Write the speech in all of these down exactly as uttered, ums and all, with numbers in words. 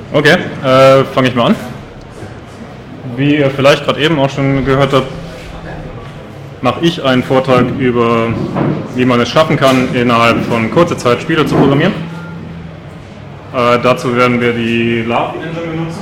Okay, äh, fange ich mal an. Wie ihr vielleicht gerade eben auch schon gehört habt, mache ich einen Vortrag über, wie man es schaffen kann, innerhalb von kurzer Zeit Spiele zu programmieren. Äh, dazu werden wir die Love Engine benutzen.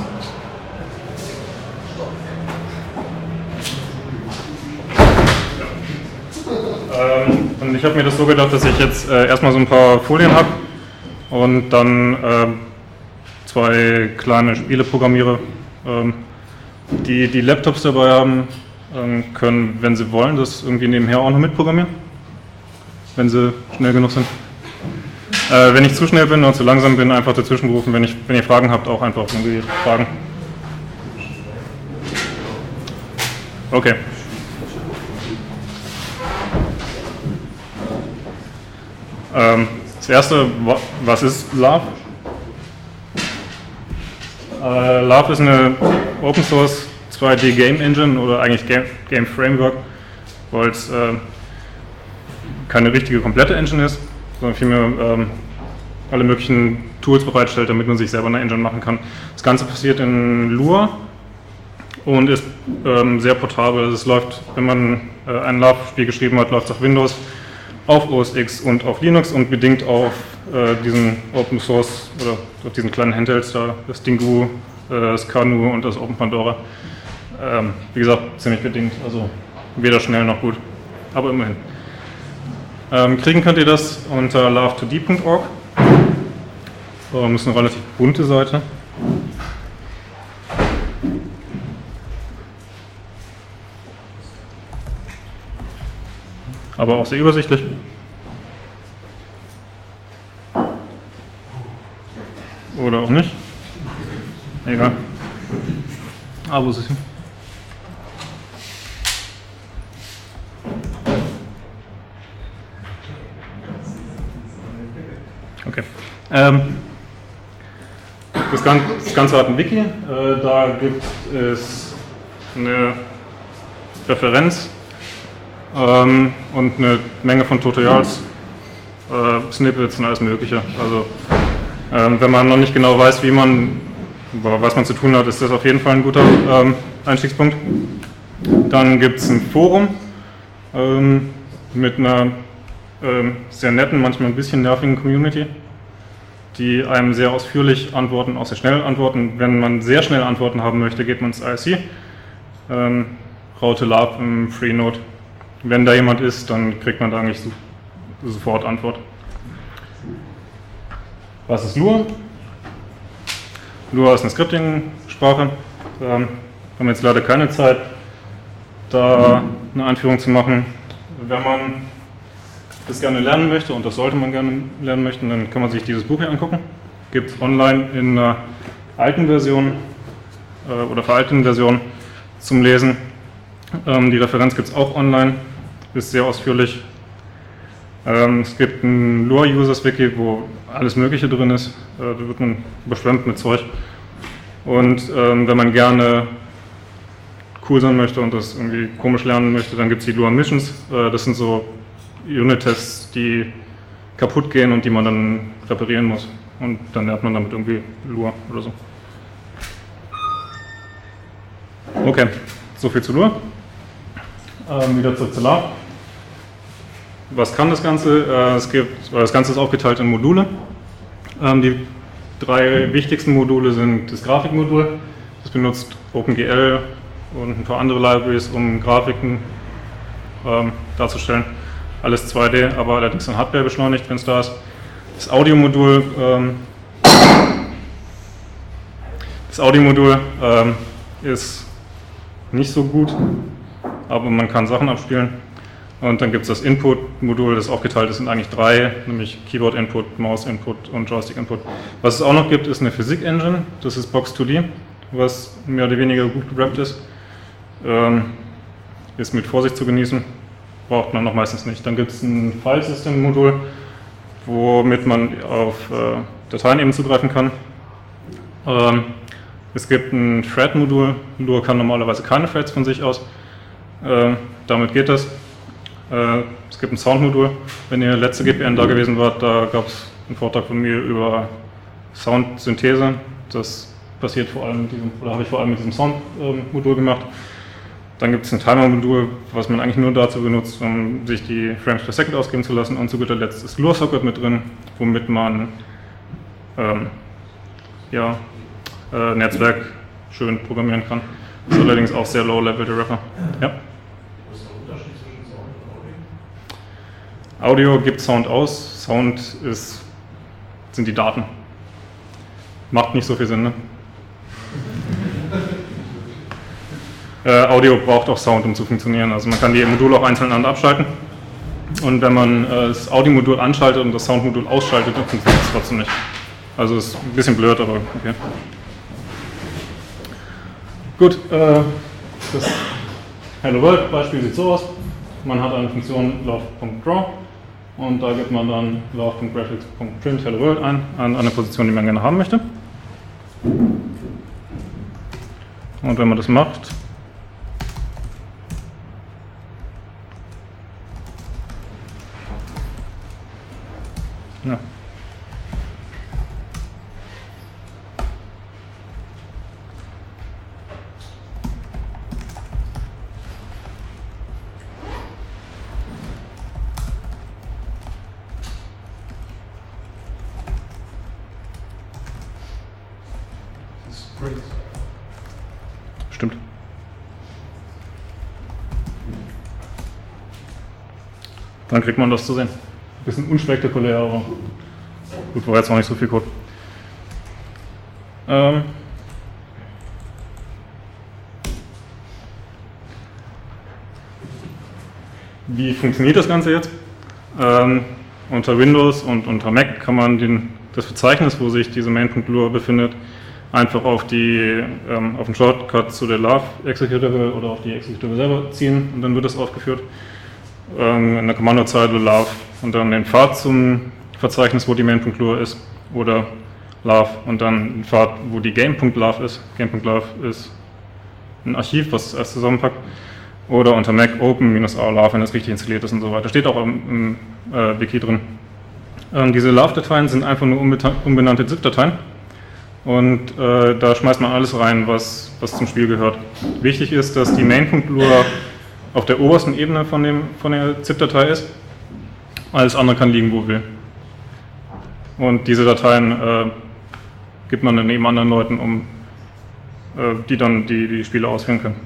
Ähm, und ich habe mir das so gedacht, dass ich jetzt äh, erstmal so ein paar Folien habe und dann äh, zwei kleine Spiele programmiere. Ähm, die, die Laptops dabei haben, ähm, können, wenn sie wollen, das irgendwie nebenher auch noch mitprogrammieren, wenn sie schnell genug sind. Äh, wenn ich zu schnell bin oder zu langsam bin, einfach dazwischen rufen. Wenn, ich, wenn ihr Fragen habt, auch einfach irgendwie fragen. Okay. Ähm, das erste, was ist Love? Äh, Love ist eine Open Source zwei D Game Engine oder eigentlich Game, Game Framework, weil es äh, keine richtige komplette Engine ist, sondern vielmehr ähm, alle möglichen Tools bereitstellt, damit man sich selber eine Engine machen kann. Das Ganze passiert in Lua und ist ähm, sehr portabel. Also es läuft, wenn man äh, ein Love-Spiel geschrieben hat, läuft es auf Windows, auf O S X und auf Linux und bedingt auf äh, diesen Open Source oder auf diesen kleinen Handhelds da, das Dingu, äh, das Kanu und das Open Pandora. Ähm, wie gesagt, ziemlich bedingt, also weder schnell noch gut, aber immerhin. Ähm, kriegen könnt ihr das unter love two d punkt org. Ähm, das ist eine relativ bunte Seite. Aber auch sehr übersichtlich. Oder auch nicht. Egal. Ah, wo ist es hin? Okay. Ähm, das, Ganze, das Ganze hat ein Wiki. Äh, da gibt es eine Referenz ähm, und eine Menge von Tutorials, äh, Snippets und alles Mögliche. Also, ähm, wenn man noch nicht genau weiß, wie man, was man zu tun hat, ist das auf jeden Fall ein guter ähm, Einstiegspunkt. Dann gibt es ein Forum ähm, mit einer ähm, sehr netten, manchmal ein bisschen nervigen Community, die einem sehr ausführlich antworten, auch sehr schnell antworten. Wenn man sehr schnell Antworten haben möchte, geht man ins I R C, ähm, Raute Love im Freenode. Wenn da jemand ist, dann kriegt man da eigentlich so, sofort Antwort. Was ist Lua? Lua ist eine Scripting-Sprache. Wir haben jetzt leider keine Zeit, da eine Einführung zu machen. Wenn man das gerne lernen möchte, und das sollte man gerne lernen möchten, dann kann man sich dieses Buch hier angucken. Gibt es online in einer alten Version äh, oder veralteten Version zum Lesen. Ähm, die Referenz gibt es auch online, ist sehr ausführlich. Ähm, es gibt ein Lua-Users-Wiki, wo alles Mögliche drin ist. Äh, da wird man überschwemmt mit Zeug. Und ähm, wenn man gerne cool sein möchte und das irgendwie komisch lernen möchte, dann gibt es die Lua Missions. Äh, das sind so Unit-Tests, die kaputt gehen und die man dann reparieren muss. Und dann lernt man damit irgendwie Lua oder so. Okay, so viel zu Lua. Ähm, wieder zurück zu Love. Was kann das Ganze? Äh, es gibt, das Ganze ist aufgeteilt in Module. Ähm, die drei wichtigsten Module sind das Grafikmodul. Das benutzt OpenGL und ein paar andere Libraries, um Grafiken ähm, darzustellen. Alles zwei D, aber allerdings in Hardware beschleunigt, wenn es da ist. Das Audiomodul, ähm, das Audiomodul ähm, ist nicht so gut, aber man kann Sachen abspielen. Und dann gibt es das Input-Modul, das aufgeteilt ist in eigentlich drei, nämlich Keyboard-Input, Mouse-Input und Joystick-Input. Was es auch noch gibt, ist eine Physik-Engine, das ist Box zwei D, was mehr oder weniger gut gerappt ist. Ähm, ist mit Vorsicht zu genießen. Braucht man noch meistens nicht. Dann gibt es ein File-System-Modul, womit man auf äh, Dateien eben zugreifen kann. Ähm, es gibt ein Thread-Modul. Lua kann normalerweise keine Threads von sich aus. Äh, damit geht das. Äh, es gibt ein Sound-Modul. Wenn ihr letzte G P N da gewesen wart, da gab es einen Vortrag von mir über Soundsynthese. Das passiert vor allem mit diesem, oder habe ich vor allem mit diesem Sound-Modul ähm, gemacht. Dann gibt es ein Timer-Modul, was man eigentlich nur dazu benutzt, um sich die Frames per Second ausgeben zu lassen. Und zu guter Letzt ist Lua-Socket mit drin, womit man ähm, ja, äh, Netzwerk schön programmieren kann. Das ist allerdings auch sehr low-level, der Wrapper. Ja. Was ist der Unterschied zwischen Sound und Audio? Audio gibt Sound aus, Sound ist, sind die Daten. Macht nicht so viel Sinn, ne? Äh, Audio braucht auch Sound, um zu funktionieren. Also man kann die Module auch einzeln aneinander abschalten. Und wenn man äh, das Audio-Modul anschaltet und das Sound-Modul ausschaltet, dann funktioniert es trotzdem nicht. Also ist ein bisschen blöd, aber okay. Gut, äh, das Hello World-Beispiel sieht so aus. Man hat eine Funktion love.draw und da gibt man dann love.graphics.print Hello World ein, an eine Position, die man gerne haben möchte. Und wenn man das macht, ja. Stimmt. Dann kriegt man das zu sehen. Ein bisschen unspektakulär, aber gut, war jetzt noch nicht so viel Code. Ähm Wie funktioniert das Ganze jetzt? Ähm, unter Windows und unter Mac kann man den, das Verzeichnis, wo sich diese main.lua befindet, einfach auf, die, ähm, auf den Shortcut zu der love-Executable oder auf die Executable selber ziehen und dann wird das aufgeführt. Ähm, in der Kommandozeile love und dann den Pfad zum Verzeichnis, wo die main.lua ist, oder love und dann den Pfad, wo die game.love ist. Game.love ist ein Archiv, was erst zusammenpackt. Oder unter Mac open-a love, wenn das richtig installiert ist und so weiter. Steht auch im, im äh, Wiki drin. Ähm, diese love-Dateien sind einfach nur unbenannte zip-Dateien. Und äh, da schmeißt man alles rein, was, was zum Spiel gehört. Wichtig ist, dass die main.lua auf der obersten Ebene von, dem, von der zip-Datei ist. Alles andere kann liegen, wo will. Und diese Dateien äh, gibt man dann eben anderen Leuten, um äh, die dann die, die Spiele ausführen können.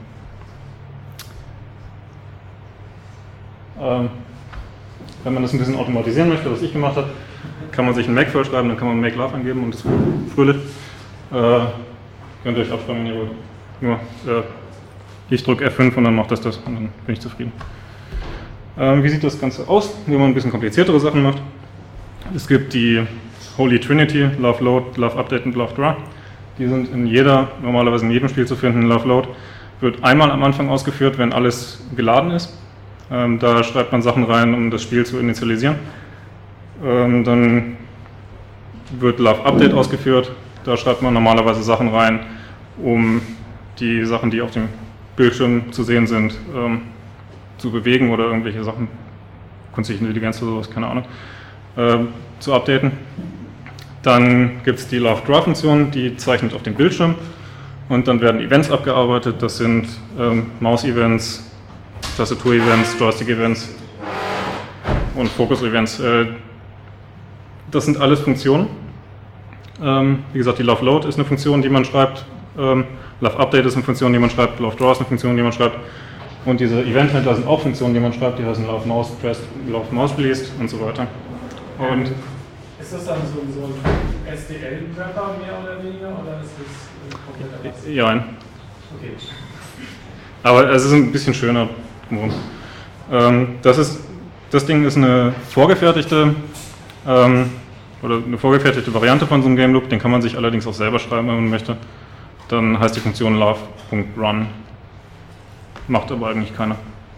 Ähm, wenn man das ein bisschen automatisieren möchte, was ich gemacht habe, kann man sich ein Make-File schreiben, dann kann man make love eingeben und das fröhlich. Äh, könnt ihr euch abschreiben, wenn ihr wollt. Nur, äh, ich drücke F fünf und dann macht das das und dann bin ich zufrieden. Ähm, wie sieht das Ganze aus, wenn man ein bisschen kompliziertere Sachen macht? Es gibt die Holy Trinity, Love Load, Love Update und Love Draw. Die sind in jeder, normalerweise in jedem Spiel zu finden. Love Load wird einmal am Anfang ausgeführt, wenn alles geladen ist. Ähm, da schreibt man Sachen rein, um das Spiel zu initialisieren. Ähm, dann wird Love Update ausgeführt. Da schreibt man normalerweise Sachen rein, um die Sachen, die auf dem Bildschirm zu sehen sind, ähm, zu bewegen oder irgendwelche Sachen, künstliche Intelligenz oder sowas, keine Ahnung, ähm, zu updaten. Dann gibt es die Love Draw Funktion, die zeichnet auf dem Bildschirm und dann werden Events abgearbeitet. Das sind ähm, Maus-Events, Tastatur-Events, Joystick-Events und Focus-Events. Äh, das sind alles Funktionen. Ähm, wie gesagt, die Love Load ist eine Funktion, die man schreibt. Ähm, Love Update ist eine Funktion, die man schreibt. Love Draw ist eine Funktion, die man schreibt. Und diese Event-Händler sind auch Funktionen, die man schreibt. Die heißen Love Mouse Pressed, Love Mouse Released und so weiter. Und ist das dann so, so ein S D L-Wrapper mehr oder weniger? Oder ist das komplett anders? Ja, nein. Okay. Aber es ist ein bisschen schöner. Ähm, das, ist, das Ding ist eine vorgefertigte ähm, oder eine vorgefertigte Variante von so einem Game Loop. Den kann man sich allerdings auch selber schreiben, wenn man möchte. Dann heißt die Funktion love.run. Macht aber eigentlich keiner.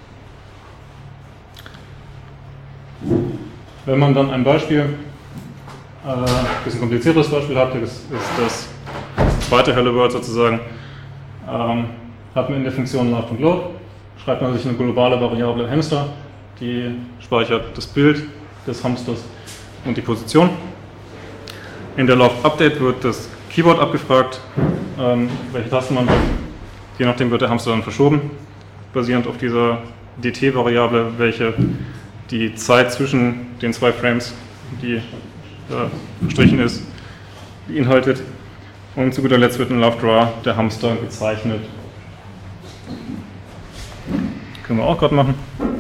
Wenn man dann ein Beispiel, äh, ein bisschen komplizierteres Beispiel hat, das ist das zweite Hello World sozusagen, ähm, hat man in der Funktion love.load, schreibt man sich eine globale Variable Hamster, die speichert das Bild des Hamsters und die Position. In der Love Update wird das Keyboard abgefragt, ähm, welche Tasten man drückt. Je nachdem wird der Hamster dann verschoben, basierend auf dieser D T-Variable, welche die Zeit zwischen den zwei Frames, die da verstrichen ist, beinhaltet. Und zu guter Letzt wird in LoveDraw der Hamster gezeichnet. Können wir auch gerade machen.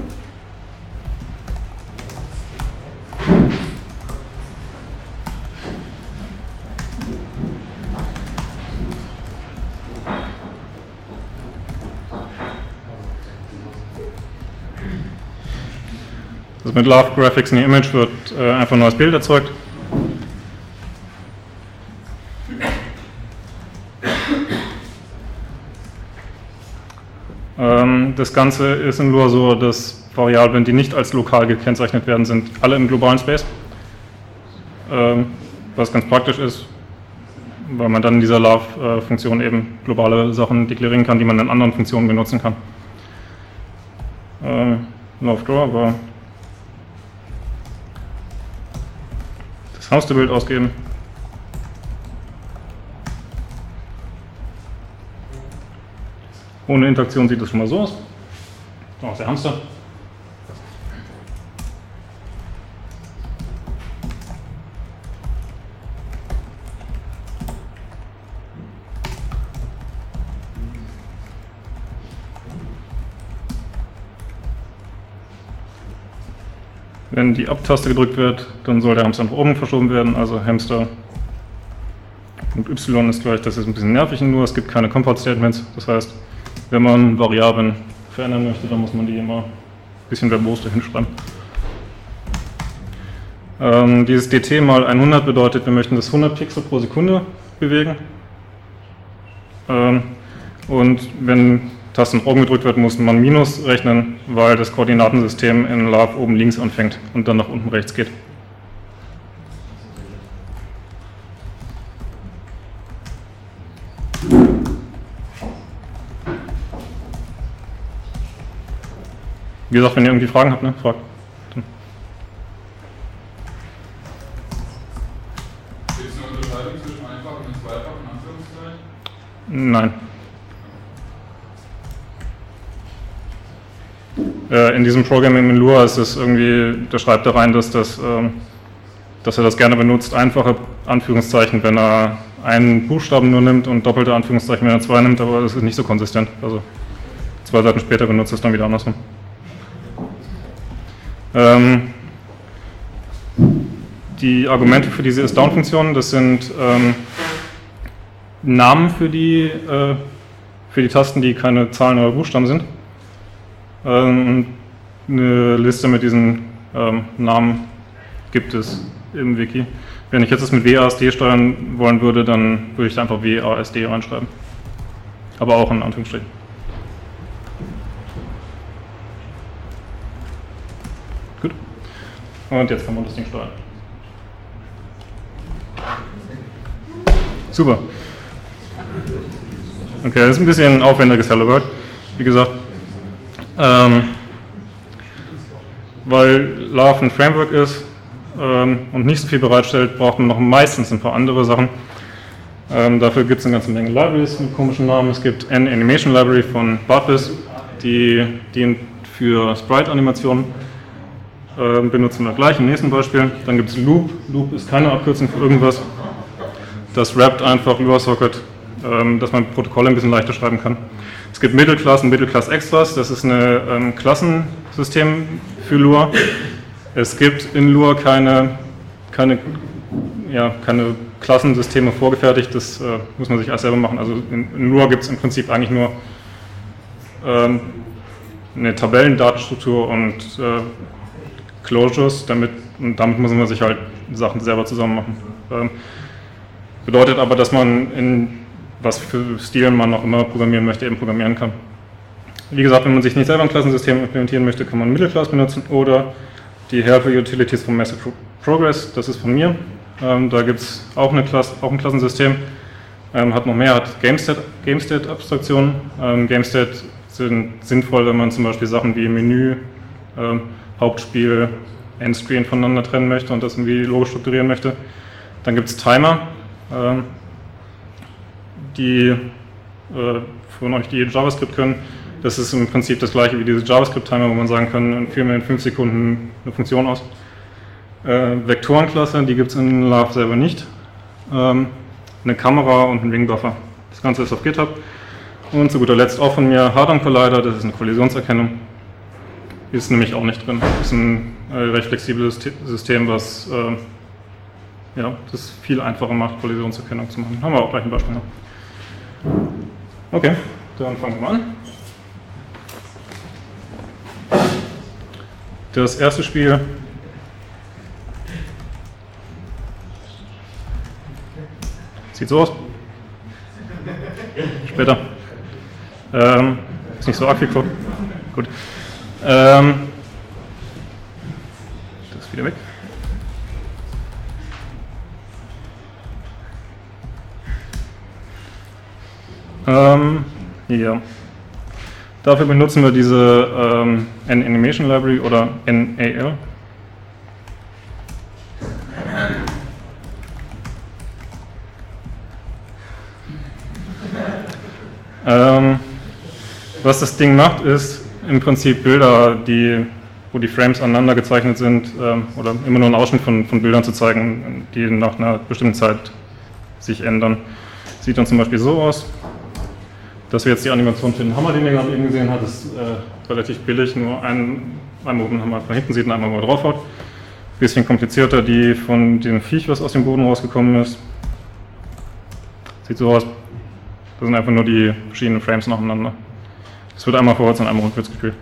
Also mit Love Graphics New Image wird äh, einfach ein neues Bild erzeugt. Ähm, das Ganze ist in Lua so, dass Variablen, die nicht als lokal gekennzeichnet werden, sind alle im globalen Space. Ähm, was ganz praktisch ist, weil man dann in dieser Love-Funktion eben globale Sachen deklarieren kann, die man in anderen Funktionen benutzen kann. Ähm, LoveDraw war das Hamsterbild ausgeben. Ohne Interaktion sieht das schon mal so aus. Da ist der Hamster. Wenn die Up-Taste gedrückt wird, dann soll der Hamster nach oben verschoben werden, also Hamster und Y ist gleich, das ist ein bisschen nervig nur, es gibt keine Comport-Statements, das heißt, wenn man Variablen verändern möchte, dann muss man die immer ein bisschen verbos dahin schreiben. Ähm, dieses D T mal hundert bedeutet, wir möchten das hundert Pixel pro Sekunde bewegen. Ähm, und wenn Taste nach oben gedrückt wird, muss man Minus rechnen, weil das Koordinatensystem in Love oben links anfängt und dann nach unten rechts geht. Wie gesagt, wenn ihr irgendwie Fragen habt, ne, fragt. Gibt es eine Unterscheidung zwischen einfachen und zweifachen Anführungszeichen? Nein. In diesem Programming in Lua ist es irgendwie, der schreibt da rein, dass, das, dass er das gerne benutzt, einfache Anführungszeichen, wenn er einen Buchstaben nur nimmt und doppelte Anführungszeichen, wenn er zwei nimmt, aber das ist nicht so konsistent. Also zwei Seiten später benutzt es dann wieder andersrum. Ähm, die Argumente für diese Is-Down-Funktion, das sind ähm, Namen für die, äh, für die Tasten, die keine Zahlen oder Buchstaben sind. Ähm, eine Liste mit diesen ähm, Namen gibt es im Wiki. Wenn ich jetzt das mit W A S D steuern wollen würde, dann würde ich da einfach W A S D reinschreiben. Aber auch in Anführungsstrichen. Gut. Und jetzt kann man das Ding steuern. Super. Okay, das ist ein bisschen ein aufwendiges Hello World, wie gesagt. Ähm, weil Love ein Framework ist ähm, und nicht so viel bereitstellt, braucht man noch meistens ein paar andere Sachen. Ähm, dafür gibt es eine ganze Menge Libraries mit komischen Namen. Es gibt N Animation Library von Bartbiz, die dient für Sprite-Animationen. Ähm, benutzen wir gleich im nächsten Beispiel. Dann gibt es Loop. Loop ist keine Abkürzung für irgendwas. Das wrappt einfach LuaSocket, ähm, dass man Protokolle ein bisschen leichter schreiben kann. Es gibt Mittelklassen, Mittelklass-Extras, das ist ein ähm, Klassensystem für Lua. Es gibt in Lua keine, keine, ja, keine Klassensysteme vorgefertigt, das äh, muss man sich alles selber machen. Also in, in Lua gibt es im Prinzip eigentlich nur ähm, eine Tabellendatenstruktur und äh, Closures, damit, und damit muss man sich halt Sachen selber zusammen machen. Ähm, bedeutet aber, dass man in was für Stilen man noch immer programmieren möchte, eben programmieren kann. Wie gesagt, wenn man sich nicht selber ein Klassensystem implementieren möchte, kann man Mittelklass benutzen oder die Helper-Utilities von Massive Progress, das ist von mir. Ähm, da gibt es auch, auch ein Klassensystem, ähm, hat noch mehr, hat GameState-Abstraktionen. Ähm, GameState sind sinnvoll, wenn man zum Beispiel Sachen wie Menü, ähm, Hauptspiel, Endscreen voneinander trennen möchte und das irgendwie logisch strukturieren möchte. Dann gibt es Timer. Ähm, die äh, von euch, die JavaScript können, das ist im Prinzip das gleiche wie diese JavaScript-Timer, wo man sagen kann, führen wir in fünf Sekunden eine Funktion aus. Äh, Vektorenklasse, die gibt es in Love selber nicht. Ähm, eine Kamera und ein Ring-Buffer. Das Ganze ist auf GitHub. Und zu guter Letzt auch von mir Hard-on Collider, das ist eine Kollisionserkennung. Ist nämlich auch nicht drin. Das ist ein äh, recht flexibles System, was äh, ja, das viel einfacher macht, Kollisionserkennung zu machen. Haben wir auch gleich ein Beispiel noch. Okay, dann fangen wir mal an. Das erste Spiel sieht so aus. Später. Ähm, ist nicht so arg viel Code. Gut. Ähm, das ist wieder weg. Ähm, ja. Dafür benutzen wir diese ähm, N-Animation Library oder N A L. Ähm, was das Ding macht, ist im Prinzip Bilder, die, wo die Frames aneinander gezeichnet sind, ähm, oder immer nur einen Ausschnitt von, von Bildern zu zeigen, die nach einer bestimmten Zeit sich ändern. Sieht dann zum Beispiel so aus. Das wäre jetzt die Animation für den Hammer, den ihr gerade eben gesehen habt, ist äh, relativ billig, nur ein, einmal oben Hammer von hinten sieht und einmal wo er draufhaut. Bisschen komplizierter, die von dem Viech, was aus dem Boden rausgekommen ist. Sieht so aus. Das sind einfach nur die verschiedenen Frames nacheinander. Es wird einmal vorwärts und einmal rückwärts gespielt.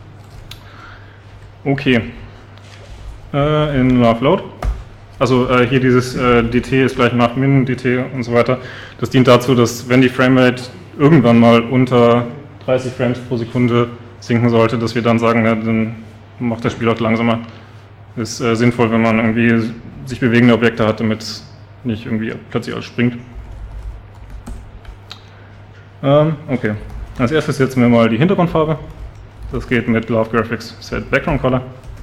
Okay. Äh, in Love Load. Also äh, hier dieses äh, D T ist gleich nach Min, D T und so weiter. Das dient dazu, dass wenn die Framerate irgendwann mal unter dreißig Frames pro Sekunde sinken sollte, dass wir dann sagen, ja, dann macht das Spiel auch langsamer. Ist äh, sinnvoll, wenn man irgendwie sich bewegende Objekte hat, damit es nicht irgendwie plötzlich alles springt. Ähm, okay. Als erstes setzen wir mal die Hintergrundfarbe. Das geht mit Love Graphics Set Background Color.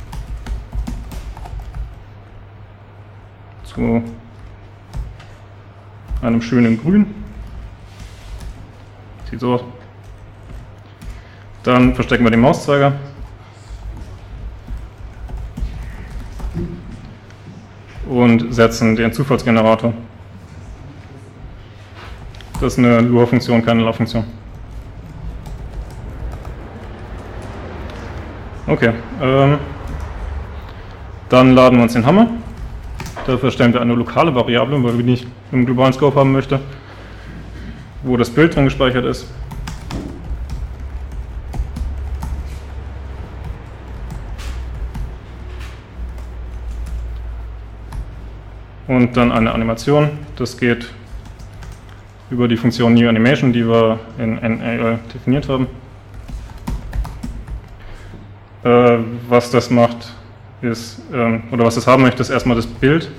Zu einem schönen Grün. Sieht so aus. Dann verstecken wir den Mauszeiger. Und setzen den Zufallsgenerator. Das ist eine Lua-Funktion, keine Love-Funktion. Okay. Ähm, dann laden wir uns den Hammer. Dafür stellen wir eine lokale Variable, weil wir die nicht im globalen Scope haben möchten, wo das Bild drin gespeichert ist. Und dann eine Animation. Das geht über die Funktion New Animation, die wir in N A L definiert haben. Äh, was das macht, ist, ähm, oder was es haben möchte, ist erstmal das Bild,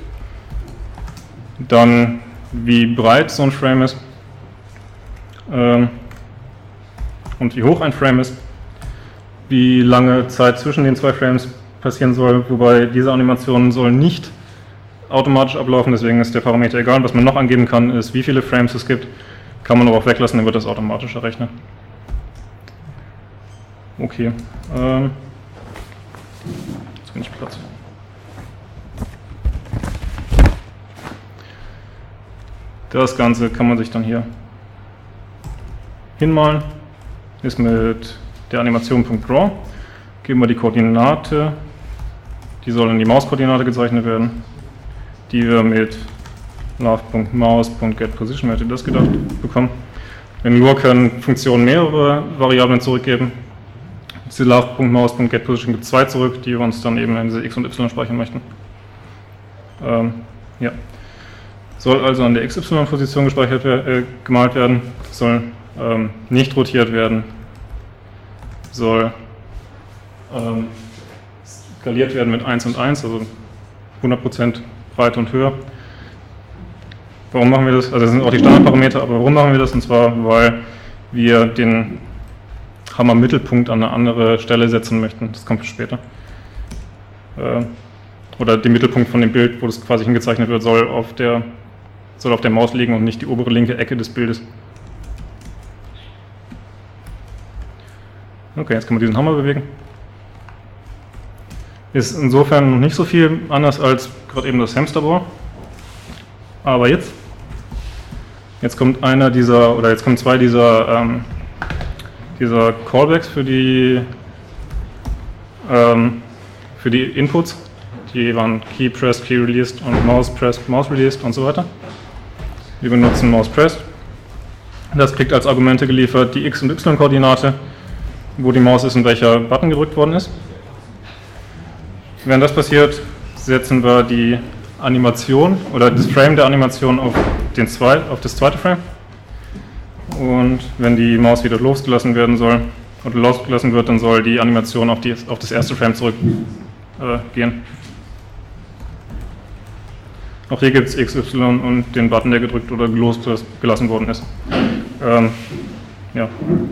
dann wie breit so ein Frame ist ähm, und wie hoch ein Frame ist, wie lange Zeit zwischen den zwei Frames passieren soll, wobei diese Animationen sollen nicht automatisch ablaufen, deswegen ist der Parameter egal. Was man noch angeben kann, ist, wie viele Frames es gibt, kann man aber auch weglassen, dann wird das automatisch errechnet. Okay. Ähm, jetzt bin ich Platz. Das Ganze kann man sich dann hier hinmalen. Ist mit der Animation.draw. Geben wir die Koordinate. Die soll in die Mauskoordinate gezeichnet werden, die wir mit love.mouse.getPosition, wer hätte das gedacht, bekommen. In Lua können Funktionen mehrere Variablen zurückgeben. Diese love.mouse.getPosition gibt zwei zurück, die wir uns dann eben in diese x und y speichern möchten. Ähm, ja. Soll also an der x y-Position gespeichert äh, gemalt werden, soll ähm, nicht rotiert werden, soll ähm, skaliert werden mit eins und eins, also hundert Prozent Breite und Höhe. Warum machen wir das? Also das sind auch die Standardparameter, aber warum machen wir das? Und zwar, weil wir den Hammer-Mittelpunkt an eine andere Stelle setzen möchten. Das kommt später. Äh, oder den Mittelpunkt von dem Bild, wo das quasi hingezeichnet wird, soll auf der, soll auf der Maus liegen und nicht die obere linke Ecke des Bildes. Okay, jetzt kann man diesen Hammer bewegen. Ist insofern nicht so viel anders als gerade eben das Hamsterbohr. Aber jetzt, jetzt kommt einer dieser, oder jetzt kommen zwei dieser, ähm, dieser Callbacks für die, ähm, für die Inputs. Die waren Key Pressed, Key Released und Mouse Pressed, Mouse Released und so weiter. Wir benutzen Mouse Pressed. Das kriegt als Argumente geliefert die X- und Y-Koordinate, wo die Maus ist und welcher Button gedrückt worden ist. Wenn das passiert, setzen wir die Animation oder das Frame der Animation auf, den zwei, auf das zweite Frame. Und wenn die Maus wieder losgelassen werden soll oder losgelassen wird, dann soll die Animation auf, die, auf das erste Frame zurückgehen. Äh, Auch hier gibt es X, Y und den Button, der gedrückt oder losgelassen worden ist. Ähm, ja.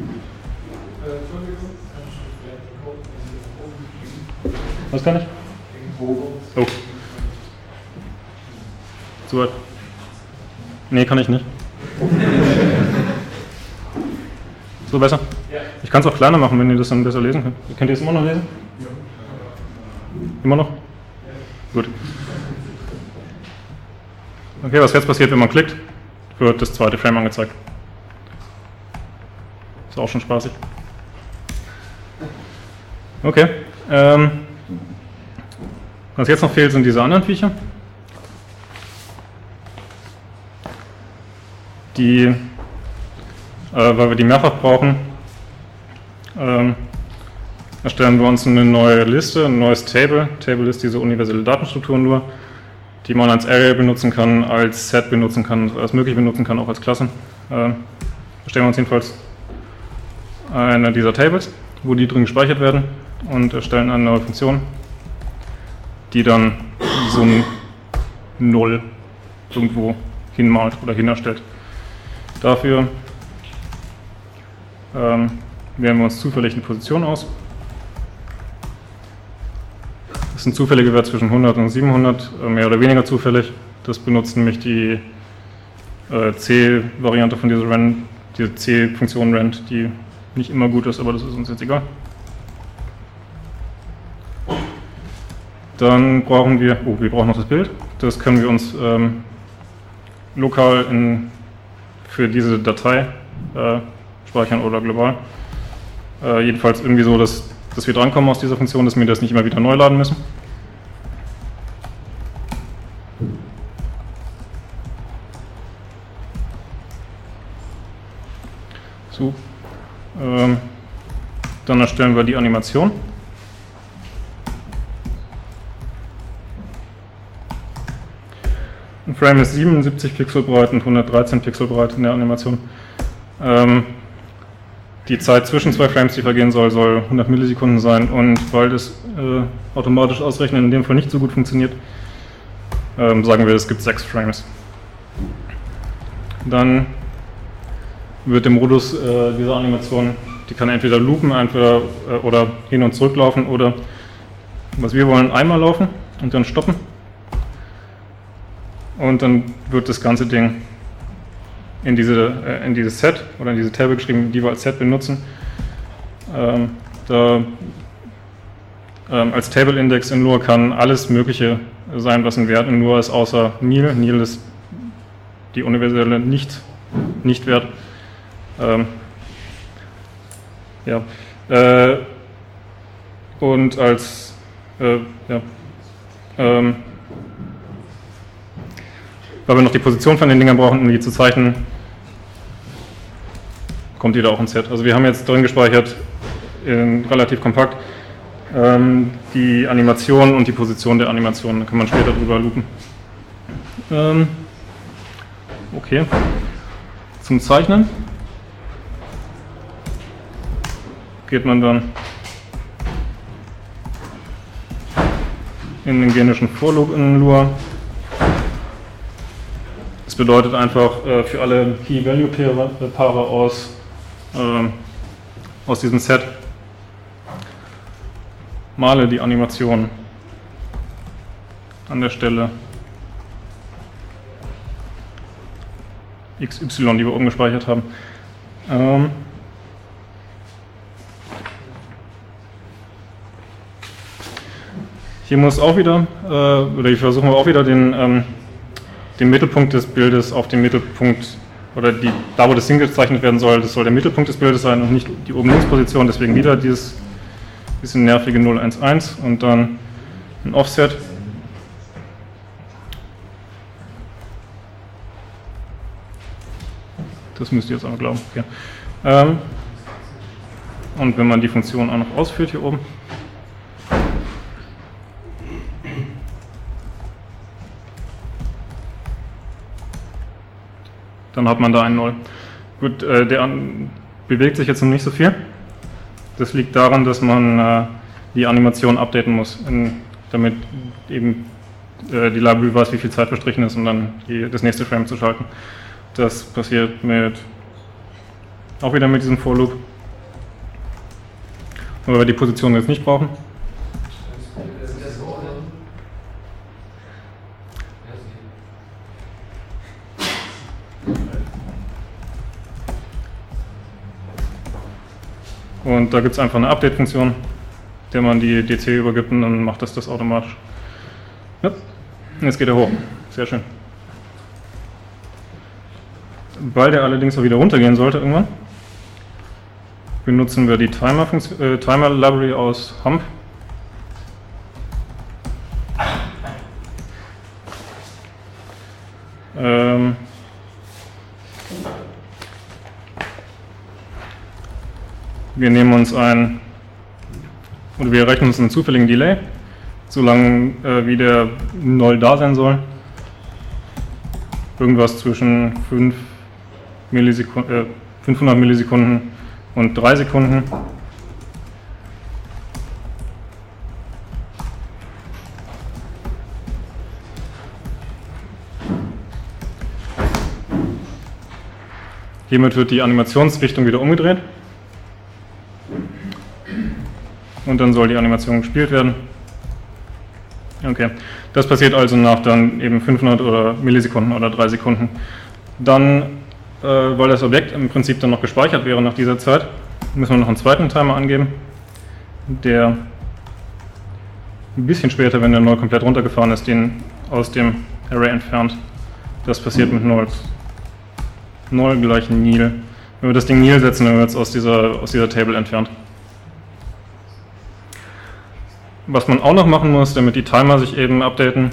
Was kann ich? Oh. So weit. Nee, kann ich nicht. So besser? Ja. Ich kann es auch kleiner machen, wenn ihr das dann besser lesen könnt. Könnt ihr es immer noch lesen? Ja. Immer noch? Ja. Gut. Okay, was jetzt passiert, wenn man klickt, wird das zweite Frame angezeigt. Ist auch schon spaßig. Okay. Ähm, was jetzt noch fehlt, sind diese anderen Viecher. Die, äh, weil wir die mehrfach brauchen, ähm, erstellen wir uns eine neue Liste, ein neues Table. Table ist diese universelle Datenstruktur nur, die man als Array benutzen kann, als Set benutzen kann, als möglich benutzen kann, auch als Klasse. Äh, erstellen wir uns jedenfalls eine dieser Tables, wo die drin gespeichert werden, und erstellen eine neue Funktion, die dann so ein Null irgendwo hinmalt oder hinerstellt. Dafür ähm, wählen wir uns zufällig eine Position aus. Das ist ein zufälliger Wert zwischen hundert und siebenhundert, äh, mehr oder weniger zufällig. Das benutzt nämlich die äh, C-Variante von dieser Rand, diese C-Funktion Rand, die nicht immer gut ist, aber das ist uns jetzt egal. Dann brauchen wir, oh, wir brauchen noch das Bild. Das können wir uns ähm, lokal in, für diese Datei äh, speichern oder global. Äh, jedenfalls irgendwie so, dass, dass wir drankommen aus dieser Funktion, dass wir das nicht immer wieder neu laden müssen. So. Ähm, dann erstellen wir die Animation. Ein Frame ist siebenundsiebzig Pixel breit und hundertdreizehn Pixel breit in der Animation. Ähm, die Zeit zwischen zwei Frames, die vergehen soll, soll hundert Millisekunden sein, und weil das äh, automatisch ausrechnen in dem Fall nicht so gut funktioniert, ähm, sagen wir, es gibt sechs Frames. Dann wird der Modus äh, dieser Animation, die kann entweder loopen, entweder äh, oder hin und zurück laufen, oder was wir wollen, einmal laufen und dann stoppen. Und dann wird das ganze Ding in, diese, äh, in dieses Set oder in diese Table geschrieben, die wir als Set benutzen. Ähm, da, ähm, als Table-Index in Lua kann alles Mögliche sein, was ein Wert in Lua ist, außer Nil. Nil ist die universelle Nicht, Nicht-Wert. Ähm, ja. Äh, und als äh, ja, ähm, weil wir noch die Position von den Dingern brauchen, um die zu zeichnen, kommt die da auch ins Set. Also wir haben jetzt drin gespeichert, in, relativ kompakt, ähm, die Animation und die Position der Animation. Da kann man später drüber loopen. Ähm, okay. Zum Zeichnen geht man dann in den genischen For-Loop in Lua. Das bedeutet einfach äh, für alle Key-Value-Paare aus, äh, aus diesem Set male die Animation an der Stelle X Y, die wir oben gespeichert haben. Ähm, Hier muss auch wieder, äh, oder hier versuchen wir auch wieder den, ähm, den Mittelpunkt des Bildes auf den Mittelpunkt, oder die, da wo das hingezeichnet werden soll, das soll der Mittelpunkt des Bildes sein und nicht die oben links Position, deswegen wieder dieses bisschen nervige null eins eins und dann ein Offset. Das müsst ihr jetzt auch glauben. Okay. Ähm, und wenn man die Funktion auch noch ausführt hier oben, dann hat man da ein Null. Gut, äh, der an, bewegt sich jetzt noch nicht so viel. Das liegt daran, dass man äh, die Animation updaten muss, in, damit eben äh, die Library weiß, wie viel Zeit verstrichen ist, um dann die, das nächste Frame zu schalten. Das passiert mit auch wieder mit diesem For Loop, weil wir die Position jetzt nicht brauchen. Und da gibt es einfach eine Update-Funktion, der man die D C übergibt und dann macht das das automatisch. Ja. Jetzt geht er hoch. Sehr schön. Weil der allerdings auch wieder runtergehen sollte irgendwann, benutzen wir die Timer-Library äh, Timer aus Hump. Ähm wir nehmen uns ein, oder wir rechnen uns einen zufälligen Delay, solange äh, wie der Null da sein soll. Irgendwas zwischen fünf Millisekunden, äh, fünfhundert Millisekunden und drei Sekunden. Hiermit wird die Animationsrichtung wieder umgedreht. Und dann soll die Animation gespielt werden. Okay, das passiert also nach dann eben fünfhundert oder Millisekunden oder drei Sekunden. Dann, äh, weil das Objekt im Prinzip dann noch gespeichert wäre nach dieser Zeit, müssen wir noch einen zweiten Timer angeben, der ein bisschen später, wenn der Null komplett runtergefahren ist, den aus dem Array entfernt. Das passiert mit Null. Null gleich Nil. Wenn wir das Ding Nil setzen, dann wird es aus dieser, aus dieser Table entfernt. Was man auch noch machen muss, damit die Timer sich eben updaten,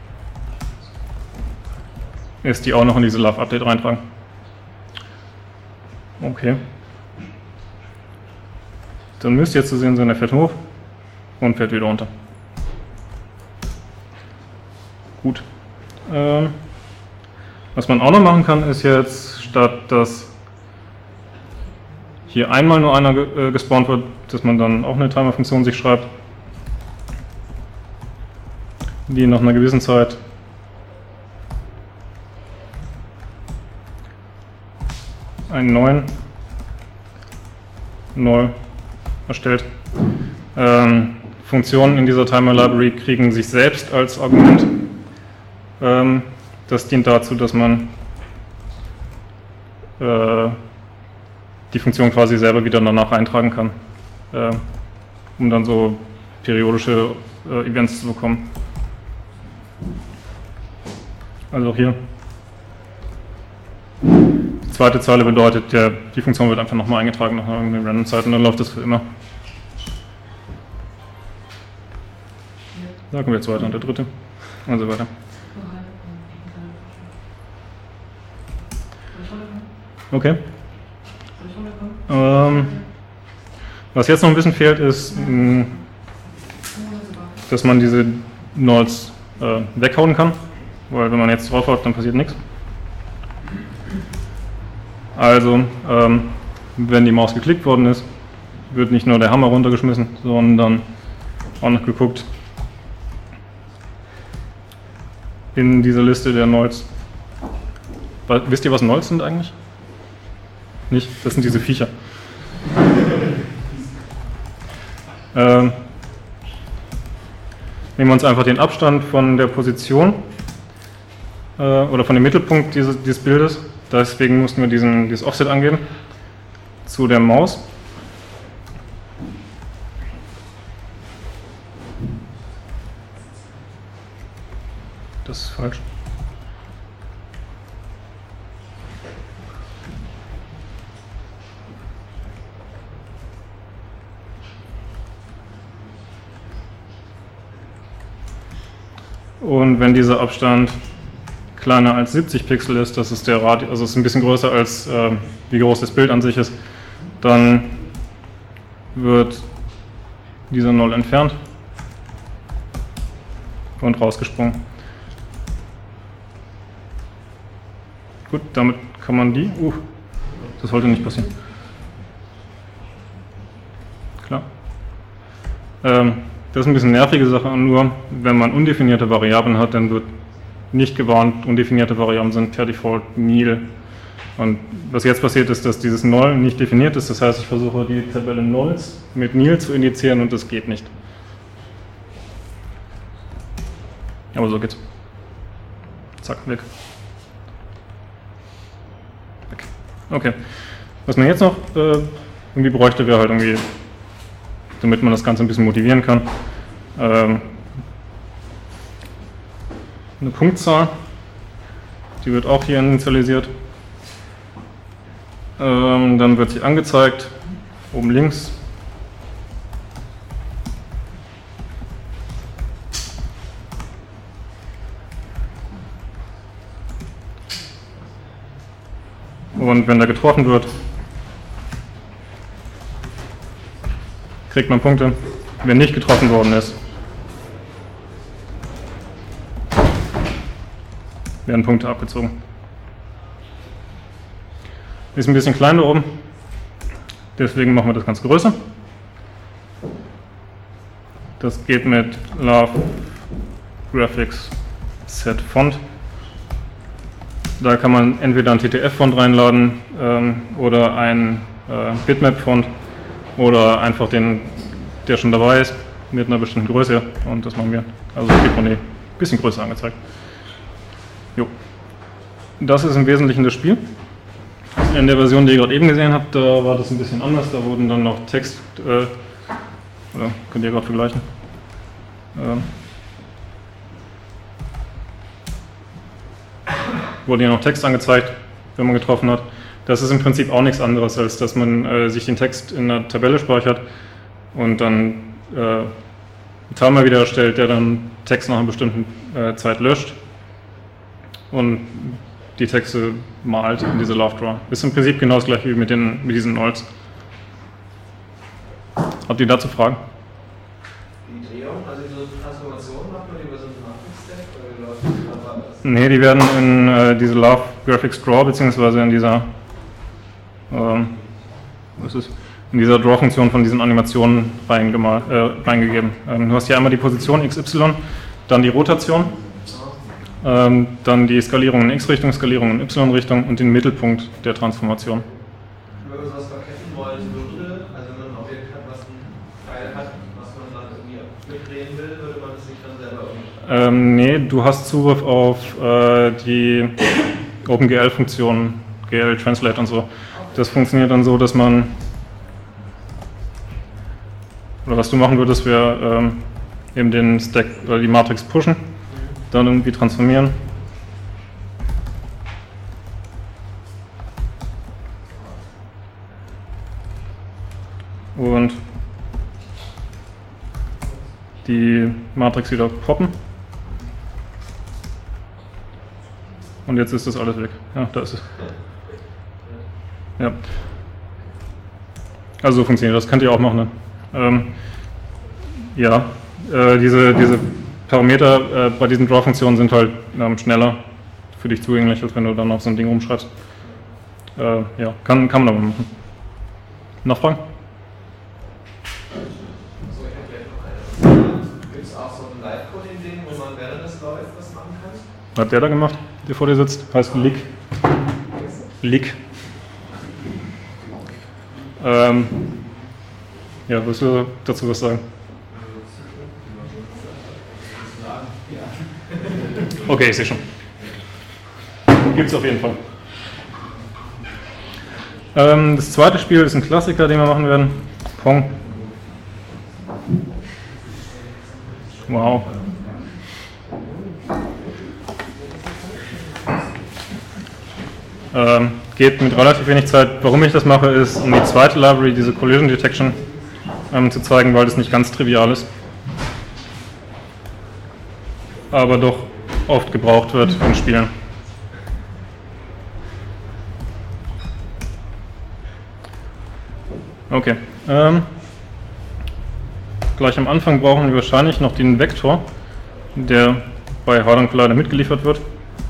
ist die auch noch in diese Love-Update reintragen. Okay. Dann müsste jetzt zu sehen sein, er fährt hoch und fährt wieder runter. Gut. Ähm, was man auch noch machen kann, ist jetzt, statt dass hier einmal nur einer ge äh, gespawnt wird, dass man dann auch eine Timer-Funktion sich schreibt, die nach einer gewissen Zeit einen neuen Null erstellt. Ähm, Funktionen in dieser Timer Library kriegen sich selbst als Argument. Ähm, das dient dazu, dass man äh, die Funktion quasi selber wieder danach eintragen kann, äh, um dann so periodische äh, Events zu bekommen. Also auch hier. Die zweite Zeile bedeutet, ja, die Funktion wird einfach nochmal eingetragen nach einer random Zeit und dann läuft das für immer. Da kommen wir jetzt weiter und der dritte und so weiter. Okay. Ähm, was jetzt noch ein bisschen fehlt, ist, mh, dass man diese Nulls äh, weghauen kann. Weil wenn man jetzt drauf haut, dann passiert nichts. Also, ähm, wenn die Maus geklickt worden ist, wird nicht nur der Hammer runtergeschmissen, sondern auch noch geguckt in dieser Liste der Nulls. Wisst ihr, was Nulls sind eigentlich? Nicht? Das sind diese Viecher. Ähm, nehmen wir uns einfach den Abstand von der Position oder von dem Mittelpunkt dieses, dieses Bildes, deswegen mussten wir diesen, dieses Offset angeben, zu der Maus. das ist falsch. Und wenn dieser Abstand kleiner als siebzig Pixel ist, das ist der Radius, also ist ein bisschen größer als äh, wie groß das Bild an sich ist, dann wird dieser Null entfernt und rausgesprungen. Gut, damit kann man die, uh, das sollte nicht passieren. Klar. Ähm, das ist ein bisschen nervige Sache, nur wenn man undefinierte Variablen hat, dann wird nicht gewarnt, undefinierte Variablen sind per Default nil. Und was jetzt passiert ist, dass dieses Null nicht definiert ist, das heißt, ich versuche die Tabelle Nulls mit nil zu indizieren und das geht nicht. Aber so geht's. Zack, weg. Weg. Okay. Was man jetzt noch äh, irgendwie bräuchte, wäre halt irgendwie, damit man das Ganze ein bisschen motivieren kann, ähm, eine Punktzahl. Die wird auch hier initialisiert. Ähm, dann wird sie angezeigt, oben links. Und wenn da getroffen wird, kriegt man Punkte. Wenn nicht getroffen worden ist, werden Punkte abgezogen. Ist ein bisschen klein da oben, deswegen machen wir das Ganze größer. Das geht mit Love Graphics Set Font. Da kann man entweder einen T T F-Font reinladen ähm, oder einen äh, Bitmap-Font oder einfach den, der schon dabei ist, mit einer bestimmten Größe. Und das machen wir. Also kriegt man ein bisschen größer angezeigt. Jo. Das ist im Wesentlichen das Spiel. In der Version, die ihr gerade eben gesehen habt, da war das ein bisschen anders. Da wurden dann noch Text, äh, oder könnt ihr gerade vergleichen. Ähm, wurde hier noch Text angezeigt, wenn man getroffen hat. Das ist im Prinzip auch nichts anderes, als dass man äh, sich den Text in einer Tabelle speichert und dann äh, einen Timer wieder erstellt, der dann Text nach einer bestimmten äh, Zeit löscht und die Texte malt in diese Love Draw. Ist im Prinzip genau das gleiche wie mit, den, mit diesen Nulls. Habt ihr dazu Fragen? Die Drehung, also diese Transformation macht man über so einen Matrix-Stack? Nee, die werden in äh, diese Love Graphics Draw beziehungsweise in dieser ähm, was ist, in dieser Draw-Funktion von diesen Animationen reingemal, äh, reingegeben. Ähm, du hast hier einmal die Position X Y, dann die Rotation, ähm, dann die Skalierung in X-Richtung, Skalierung in Y-Richtung und den Mittelpunkt der Transformation. Wenn man sowas verketten wollen würde, also wenn man ein Objekt hat, was einen Pfeil hat, was man dann irgendwie mitdrehen will, würde man das nicht dann selber irgendwie... Ähm, nee, du hast Zugriff auf äh, die OpenGL-Funktionen, G L Translate und so. Das funktioniert dann so, dass man, oder was du machen würdest, wäre ähm, eben den Stack oder die Matrix pushen, dann irgendwie transformieren. Und die Matrix wieder poppen. Und jetzt ist das alles weg. Ja, da ist es. Ja. Also so funktioniert das. Könnt ihr auch machen. Ne? Ähm, ja, äh, diese, diese Parameter äh, bei diesen Draw-Funktionen sind halt ähm, schneller für dich zugänglich, als wenn du dann auf so ein Ding rumschreibst. Äh, ja, kann, kann man aber machen. Noch Fragen? So, ich habe vielleicht noch eine. Gibt es auch so ein Live-Coding-Ding, wo man während es läuft was machen kann? Was hat der da gemacht, der vor dir sitzt? Heißt Lick. Lick. Ähm, ja, willst du dazu was sagen? Okay, ich sehe schon. Gibt es auf jeden Fall. Ähm, das zweite Spiel ist ein Klassiker, den wir machen werden. Pong. Wow. Ähm, geht mit relativ wenig Zeit. Warum ich das mache, ist, um die zweite Library, diese Collision Detection, ähm, zu zeigen, weil das nicht ganz trivial ist. Aber doch oft gebraucht wird in Spielen. Okay. Ähm, gleich am Anfang brauchen wir wahrscheinlich noch den Vektor, der bei Hadron Collider mitgeliefert wird.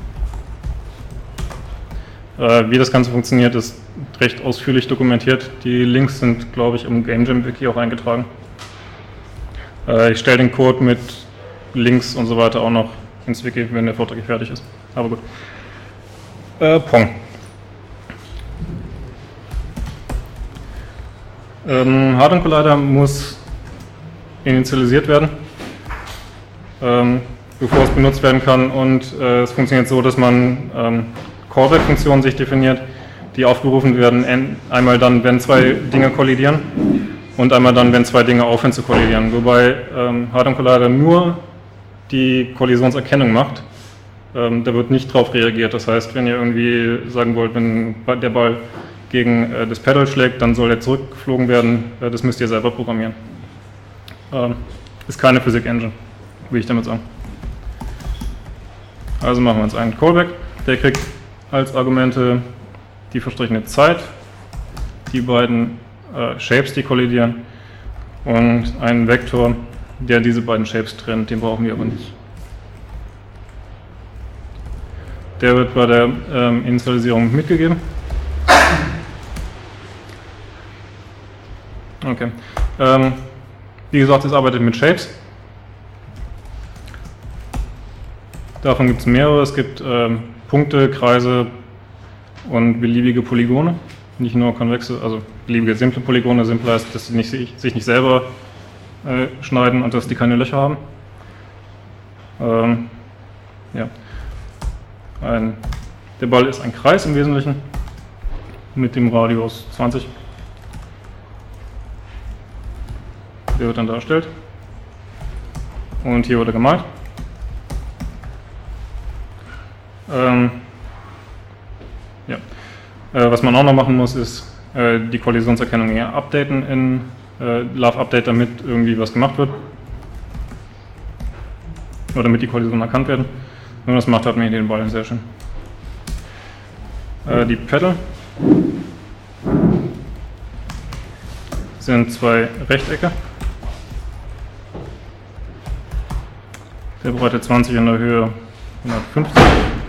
Äh, wie das Ganze funktioniert, ist recht ausführlich dokumentiert. Die Links sind, glaube ich, im Game Jam Wiki auch eingetragen. Äh, ich stelle den Code mit Links und so weiter auch noch ins Wiki, wenn der Vortrag fertig ist. Aber gut. Äh, Pong. Ähm, Hadron Collider muss initialisiert werden, ähm, bevor es benutzt werden kann, und äh, es funktioniert so, dass man ähm, Callback-Funktionen sich definiert, die aufgerufen werden, einmal dann, wenn zwei Dinge kollidieren und einmal dann, wenn zwei Dinge aufhören zu kollidieren, wobei ähm, Hadron Collider nur die Kollisionserkennung macht. Ähm, da wird nicht drauf reagiert. Das heißt, wenn ihr irgendwie sagen wollt, wenn der Ball gegen äh, das Pedal schlägt, dann soll er zurückgeflogen werden. Äh, das müsst ihr selber programmieren. Ähm, ist keine Physik-Engine, will ich damit sagen. Also machen wir uns einen Callback. Der kriegt als Argumente die verstrichene Zeit, die beiden äh, Shapes, die kollidieren, und einen Vektor, der diese beiden Shapes trennt. Den brauchen wir aber nicht. Der wird bei der ähm, Initialisierung mitgegeben. Okay. Ähm, wie gesagt, es arbeitet mit Shapes. Davon gibt es mehrere. Es gibt ähm, Punkte, Kreise und beliebige Polygone. Nicht nur konvexe, also beliebige simple Polygone. Simpel heißt, dass sie nicht, sich nicht selber äh, schneiden und dass die keine Löcher haben. Ähm, ja. Ein, der Ball ist ein Kreis im Wesentlichen mit dem Radius zwanzig. Der wird dann dargestellt. Und hier wurde gemalt. Ähm, ja. äh, was man auch noch machen muss, ist äh, die Kollisionserkennung eher updaten in äh, Love Update, damit irgendwie was gemacht wird. Oder damit die Kollisionen erkannt werden. Wenn man das macht, hat man hier den Ball, sehr schön. Äh, die Pedal sind zwei Rechtecke. Der Breite zwanzig in der Höhe hundertfünfzig.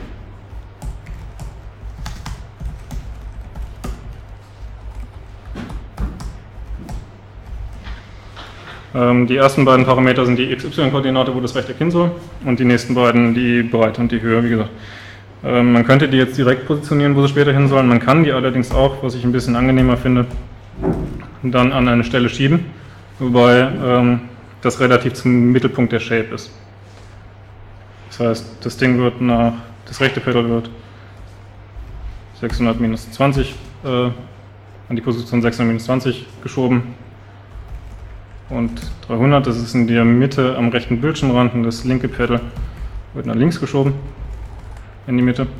Ähm, die ersten beiden Parameter sind die x y-Koordinate, wo das Rechteck hin soll, und die nächsten beiden die Breite und die Höhe, wie gesagt. Ähm, man könnte die jetzt direkt positionieren, wo sie später hin sollen. Man kann die allerdings auch, was ich ein bisschen angenehmer finde, dann an eine Stelle schieben, wobei ähm, das relativ zum Mittelpunkt der Shape ist. Das heißt, das Ding wird nach, das rechte Pedal wird sechshundert minus zwanzig äh, an die Position sechshundert minus zwanzig geschoben, und dreihundert, das ist in der Mitte am rechten Bildschirmrand, und das linke Pedal wird nach links geschoben in die Mitte.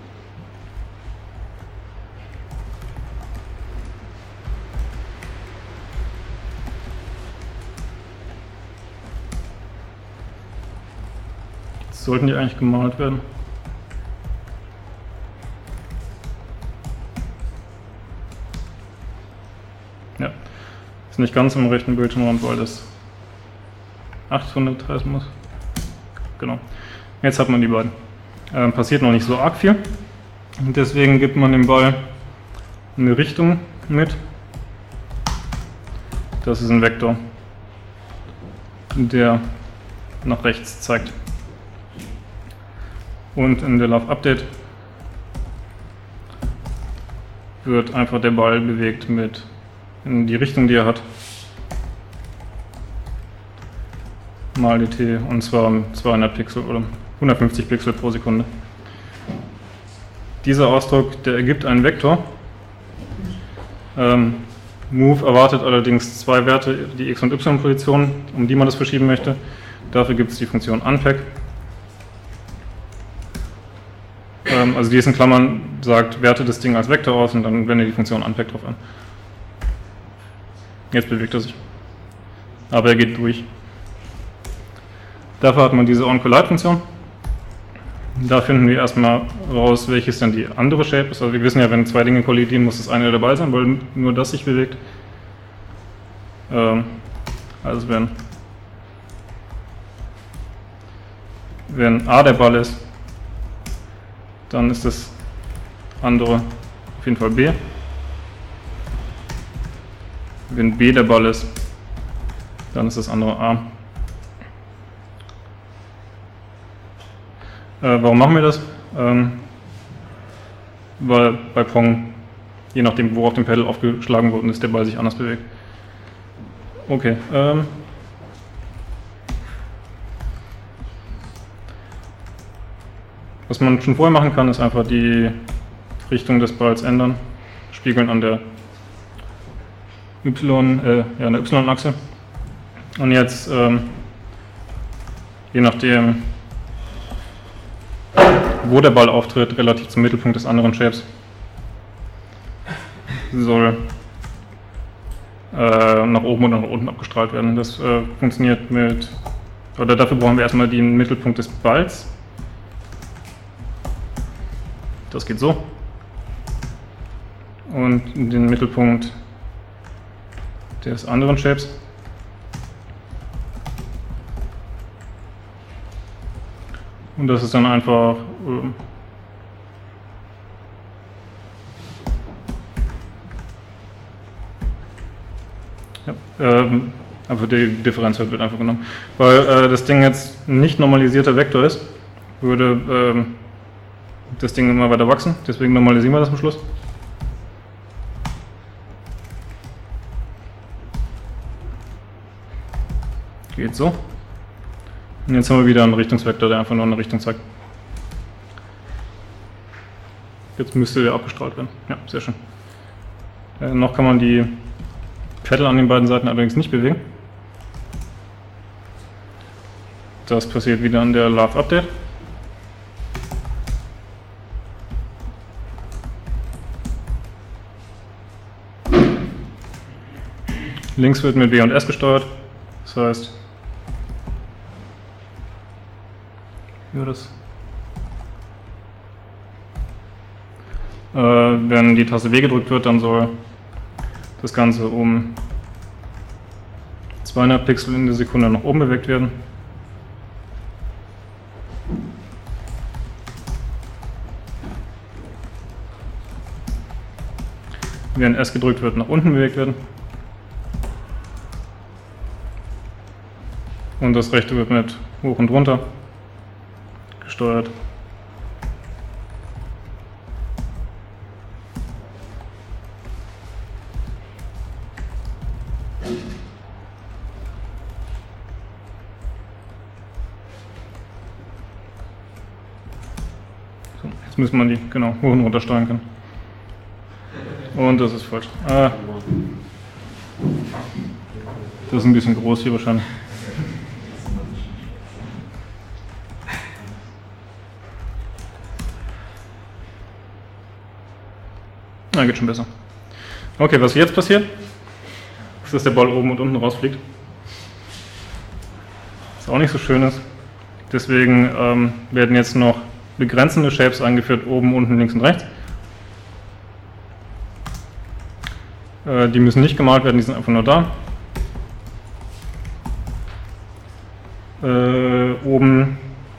Jetzt sollten die eigentlich gemalt werden. Ja. Ist nicht ganz im rechten Bildschirmrand, weil das achthundert heißen muss. Genau. Jetzt hat man die beiden. Ähm, passiert noch nicht so arg viel. Und deswegen gibt man dem Ball eine Richtung mit. Das ist ein Vektor, der nach rechts zeigt. Und in der Love Update wird einfach der Ball bewegt mit in die Richtung, die er hat, mal dt, und zwar zweihundert Pixel oder hundertfünfzig Pixel pro Sekunde. Dieser Ausdruck, der ergibt einen Vektor. Ähm, Move erwartet allerdings zwei Werte, die x- und y-Position, um die man das verschieben möchte. Dafür gibt es die Funktion unpack. Äh, Ähm, also die ist in Klammern, sagt, werte das Ding als Vektor aus und dann wende die Funktion unpack drauf an. Jetzt bewegt er sich. Aber er geht durch. Dafür hat man diese onCollide-Funktion. Da finden wir erstmal raus, welches denn die andere Shape ist. Also wir wissen ja, wenn zwei Dinge kollidieren, muss das eine dabei sein, weil nur das sich bewegt. Ähm, also wenn, wenn A der Ball ist, dann ist das andere auf jeden Fall B. Wenn B der Ball ist, dann ist das andere A. Äh, warum machen wir das? Ähm, weil bei Pong, je nachdem, wo auf dem Pedal aufgeschlagen worden ist, der Ball sich anders bewegt. Okay. Ähm, was man schon vorher machen kann, ist einfach die Richtung des Balls ändern, spiegeln an der Y, äh, ja, an der Y-Achse. Und jetzt, ähm, je nachdem, wo der Ball auftritt, relativ zum Mittelpunkt des anderen Shapes, soll äh, nach oben und nach unten abgestrahlt werden. Das äh, funktioniert mit, oder dafür brauchen wir erstmal den Mittelpunkt des Balls. Das geht so. Und den Mittelpunkt des anderen Shapes. Und das ist dann einfach ähm, ja, ähm, einfach die Differenz wird einfach genommen. Weil äh, das Ding jetzt nicht normalisierter Vektor ist, würde ähm, das Ding immer weiter wachsen, deswegen normalisieren wir das am Schluss. Geht so. Und jetzt haben wir wieder einen Richtungsvektor, der einfach nur eine Richtung zeigt. Jetzt müsste der abgestrahlt werden. Ja, sehr schön. Äh, noch kann man die Pedal an den beiden Seiten allerdings nicht bewegen. Das passiert wieder an der Love Update. Links wird mit B und S gesteuert. Das heißt, ja, das. Äh, wenn die Taste W gedrückt wird, dann soll das Ganze um zweihundert Pixel in der Sekunde nach oben bewegt werden. Während S gedrückt wird, nach unten bewegt werden. Und das rechte wird mit hoch und runter gesteuert. So, jetzt müssen wir die genau hoch und runter steuern können. Und das ist falsch. Ah, das ist ein bisschen groß hier wahrscheinlich. Na, geht schon besser. Okay, was jetzt passiert, ist, dass der Ball oben und unten rausfliegt. Was auch nicht so schön ist. Deswegen ähm, werden jetzt noch begrenzende Shapes eingeführt, oben, unten, links und rechts. Äh, die müssen nicht gemalt werden, die sind einfach nur da. Äh, oben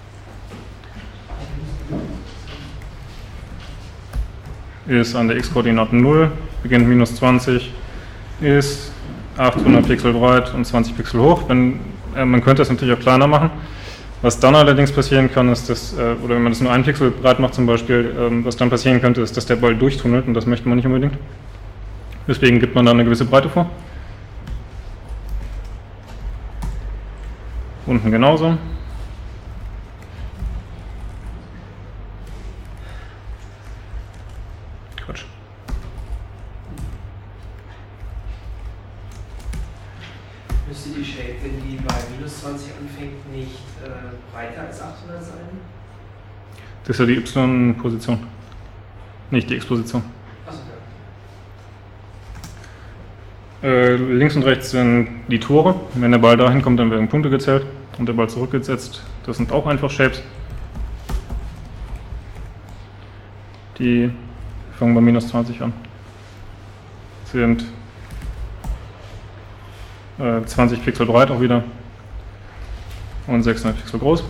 ist an der x-Koordinate null, beginnt minus zwanzig, ist achthundert Pixel breit und zwanzig Pixel hoch. Wenn, äh, man könnte das natürlich auch kleiner machen. Was dann allerdings passieren kann, ist, dass, äh, oder wenn man das nur einen Pixel breit macht zum Beispiel, ähm, was dann passieren könnte, ist, dass der Ball durchtunnelt und das möchte man nicht unbedingt. Deswegen gibt man da eine gewisse Breite vor. Unten genauso. Quatsch. Müsste die Shape, wenn die bei minus zwanzig anfängt, nicht äh, breiter als achthundert sein? Das ist ja die Y-Position, nicht die X-Position. Achso, Äh, links und rechts sind die Tore. Wenn der Ball dahin kommt, dann werden Punkte gezählt und der Ball zurückgesetzt. Das sind auch einfach Shapes. Die fangen bei minus zwanzig an. Sind äh, zwanzig Pixel breit auch wieder und sechshundert Pixel groß.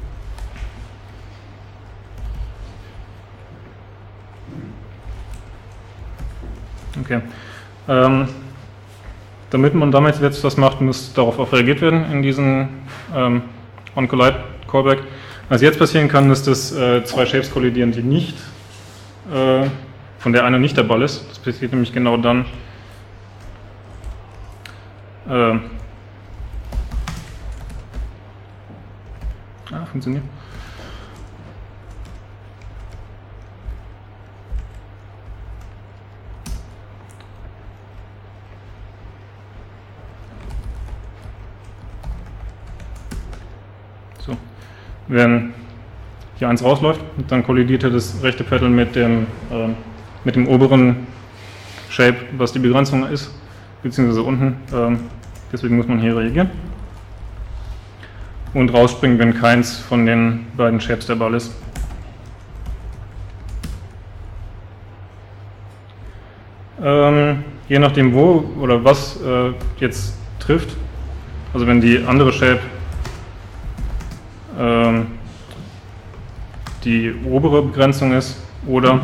Okay. Ähm, damit man damit jetzt was macht, muss darauf auch reagiert werden in diesen ähm, On-Collide-Callback. Was jetzt passieren kann, ist, dass äh, zwei Shapes kollidieren, die nicht, äh, von der eine nicht der Ball ist. Das passiert nämlich genau dann, äh, ah, funktioniert. So. Wenn die eins rausläuft, dann kollidiert er das rechte Pedal mit dem, äh, mit dem oberen Shape, was die Begrenzung ist, beziehungsweise unten. Ähm, deswegen muss man hier reagieren. Und rausspringen, wenn keins von den beiden Shapes der Ball ist. Ähm, je nachdem wo oder was äh, jetzt trifft, also wenn die andere Shape ähm, die obere Begrenzung ist oder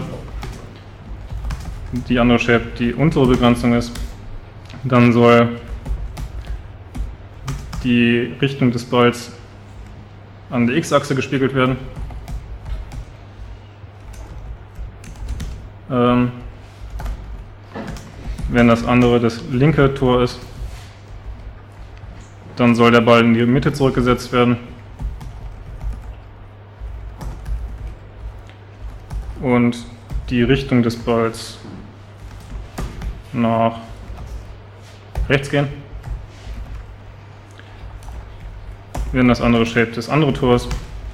die andere Shape die untere Begrenzung ist, dann soll die Richtung des Balls an der X-Achse gespiegelt werden. Ähm, wenn das andere das linke Tor ist, dann soll der Ball in die Mitte zurückgesetzt werden. Und die Richtung des Balls nach rechts gehen. Wenn das andere Shape des andere Tors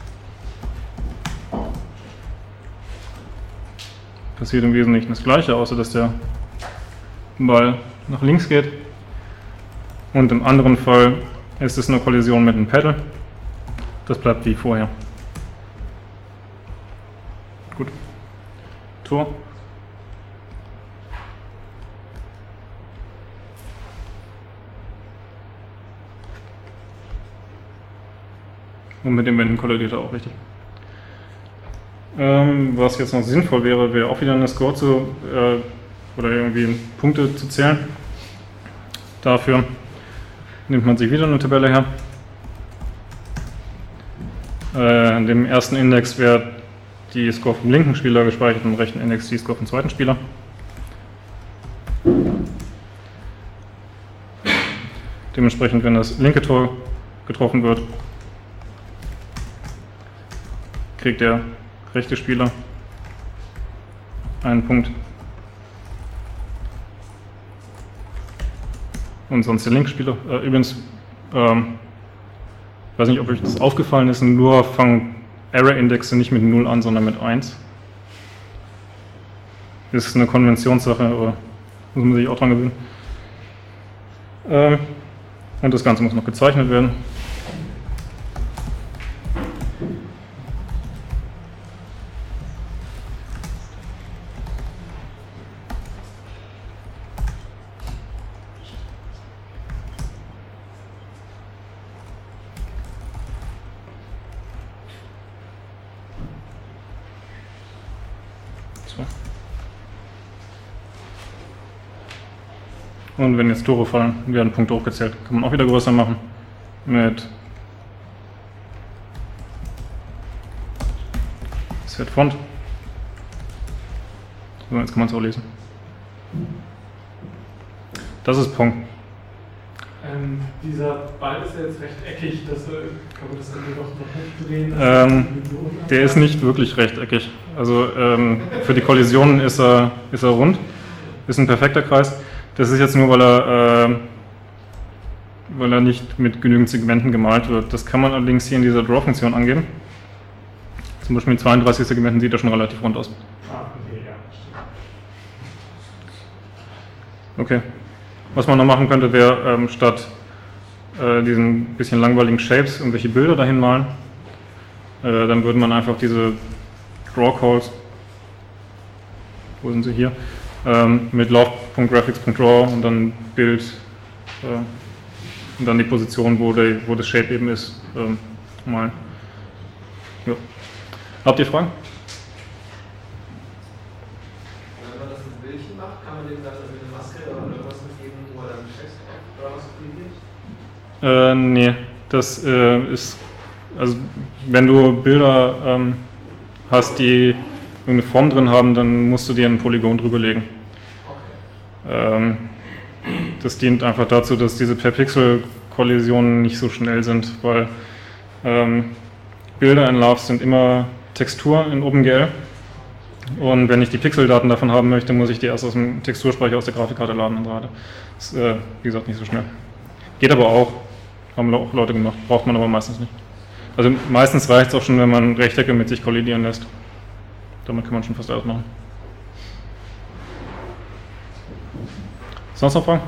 passiert im Wesentlichen das Gleiche, außer dass der Ball nach links geht. Und im anderen Fall ist es eine Kollision mit dem Pedal. Das bleibt wie vorher. Gut. Tor. Und mit dem Wänden kollidiert er auch richtig. Ähm, was jetzt noch sinnvoll wäre, wäre auch wieder eine Score zu, äh, oder irgendwie Punkte zu zählen. Dafür nimmt man sich wieder eine Tabelle her. Äh, in dem ersten Index wäre die Score vom linken Spieler gespeichert, im rechten Index die Score vom zweiten Spieler. Dementsprechend, wenn das linke Tor getroffen wird, kriegt der rechte Spieler einen Punkt und sonst der linke Spieler. Äh, übrigens, ähm, ich weiß nicht, ob euch das aufgefallen ist, nur fangen Error-Indexe nicht mit null an, sondern mit eins. Das ist eine Konventionssache, aber muss man sich auch dran gewöhnen. Ähm, und das Ganze muss noch gezeichnet werden. Und wenn jetzt Tore fallen, werden Punkte hochgezählt. Kann man auch wieder größer machen mit Set Font. So, jetzt kann man es auch lesen. Das ist Pong. Ähm, dieser Ball ist ja jetzt recht eckig, das, äh, kann man das irgendwie doch noch hochdrehen? Ähm, der ist nicht wirklich rechteckig. Also ähm, für die Kollisionen ist er, ist er rund, ist ein perfekter Kreis. Das ist jetzt nur, weil er, äh, weil er nicht mit genügend Segmenten gemalt wird. Das kann man allerdings hier in dieser Draw-Funktion angeben. Zum Beispiel in zweiunddreißig Segmenten sieht er schon relativ rund aus. Ah, okay, ja, stimmt. Okay. Was man noch machen könnte, wäre ähm, statt äh, diesen bisschen langweiligen Shapes irgendwelche Bilder dahin malen. Äh, dann würde man einfach diese Draw Calls, wo sind sie hier, ähm, mit love.graphics.draw und dann Bild äh, und dann die Position, wo, der, wo das Shape eben ist, ähm, malen. Ja. Habt ihr Fragen? Wenn man das mit Bildchen macht, kann man dem dann eine Maske oder irgendwas mitgeben, wo er dann Text oder was korrigiert? Äh, nee, das äh, ist, also wenn du Bilder ähm, hast, die irgendeine Form drin haben, dann musst du dir ein Polygon drüber legen. Okay. Ähm, das dient einfach dazu, dass diese Per-Pixel-Kollisionen nicht so schnell sind, weil ähm, Bilder in Love sind immer Textur in OpenGL und wenn ich die Pixeldaten davon haben möchte, muss ich die erst aus dem Texturspeicher aus der Grafikkarte laden und so weiter. Das ist, äh, wie gesagt, nicht so schnell. Geht aber auch, haben auch Leute gemacht, braucht man aber meistens nicht. Also meistens reicht es auch schon, wenn man Rechtecke mit sich kollidieren lässt. Damit kann man schon fast alles machen. Sonst noch Fragen?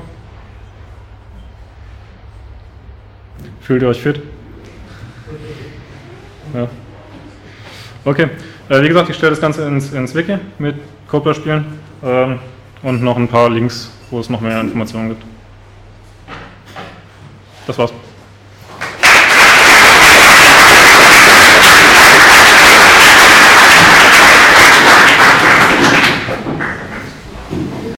Fühlt ihr euch fit? Ja. Okay, äh, wie gesagt, ich stelle das Ganze ins, ins Wiki mit Codebeispielen ähm, und noch ein paar Links, wo es noch mehr Informationen gibt. Das war's.